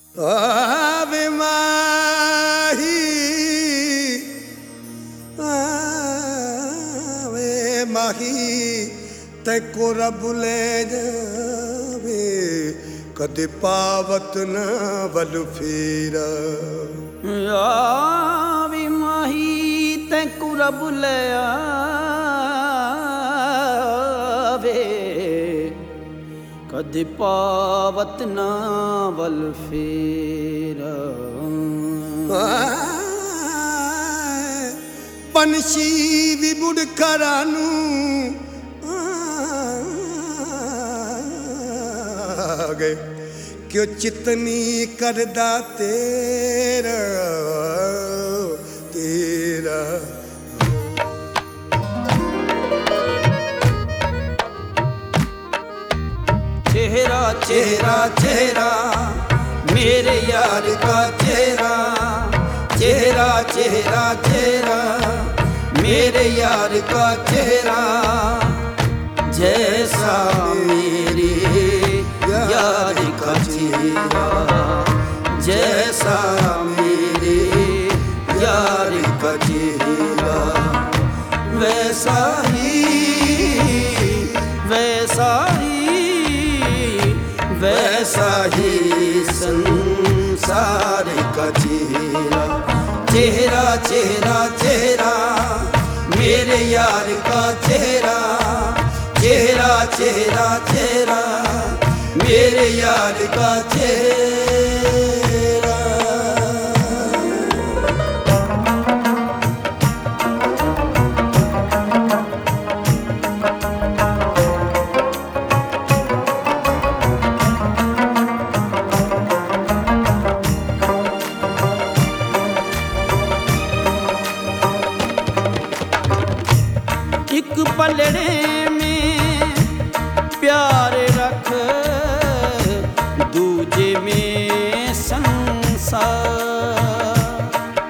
आवे माही तैको रब ले जावे कदे पावत न वल फेरा। आवे माही तैको रब ले आवे कदे पावत न वल फेरा। पंछी भी बुढ़ करानू गए क्यों चितनी करदा तेरा तेरा। चेहरा चेहरा चेहरा मेरे यार का चेहरा, चेहरा चेहरा चेहरा मेरे यार का चेहरा, जैसा मेरे यार का चेहरा, जैसा मेरे यार का चेहरा, वैसा ही वैसा ही वैसा ही संसार का चेहरा। चेहरा चेहरा चेहरा मेरे यार का चेहरा, चेहरा चेहरा चेहरा मेरे यार का चेहरा। एक पलड़े में प्यार रख दूजे में संसार,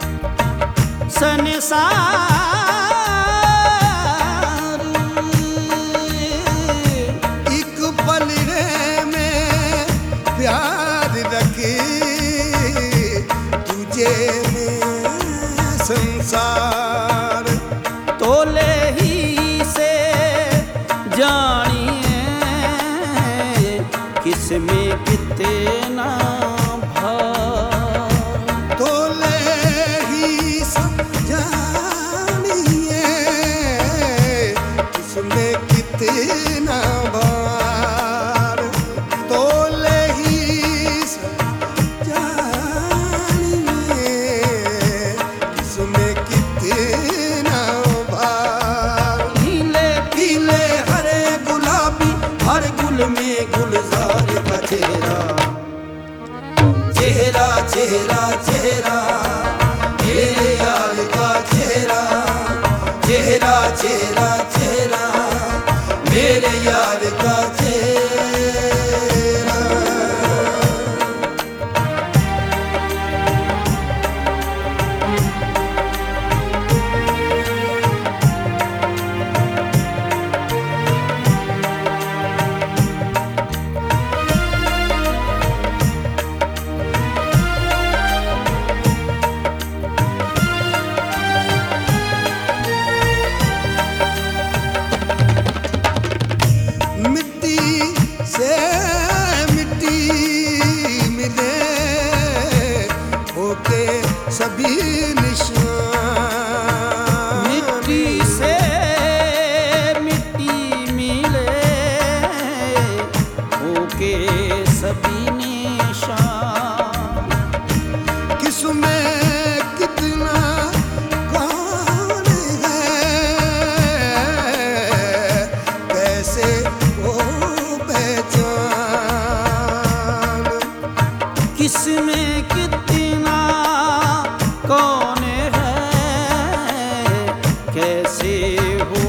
संसार एक पलड़े में प्यार रखे तुझे में संसार। तोले ही से जानिए किसमें कितना भार, तोले ही सब जानिए किसमें कितना भार। तोले ही सब जानिए किसमें कितना में गुलजार का चेहरा। चेहरा चेहरा चेहरा मेरे यार का चेहरा, चेहरा चेहरा चेहरा मेरे यार का चेहरा। सभी निशान मिट्टी से मिट्टी मिले होके सभी निशान। किसमें कितना कौन है कैसे वो पहचान। किसमें कितना कौन है कैसे हो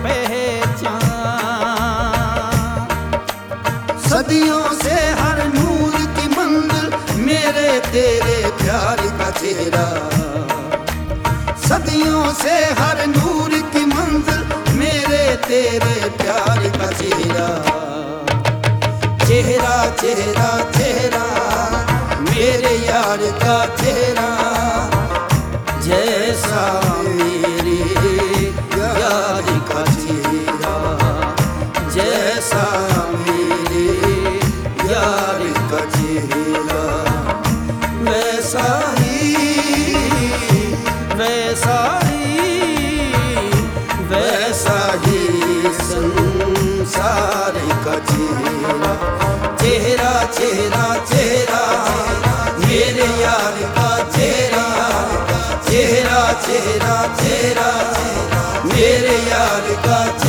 पहचान। सदियों से हर नूर की मंजिल मेरे तेरे प्यार का चेहरा, सदियों से हर नूर की मंजिल मेरे तेरे प्यार का चेहरा। चेहरा चेहरा चेहरा मेरे यार का चेहरा, जैसा मेरे यार का चेहरा, जैसा मेरे यार का चेहरा, वैसा ही वैसा ही वैसा ही संसार का चेहरा, चेहरा चेहरा चेहरा मेरे यार का चेहरा, चेहरा चेहरा चेहरा मेरे यार का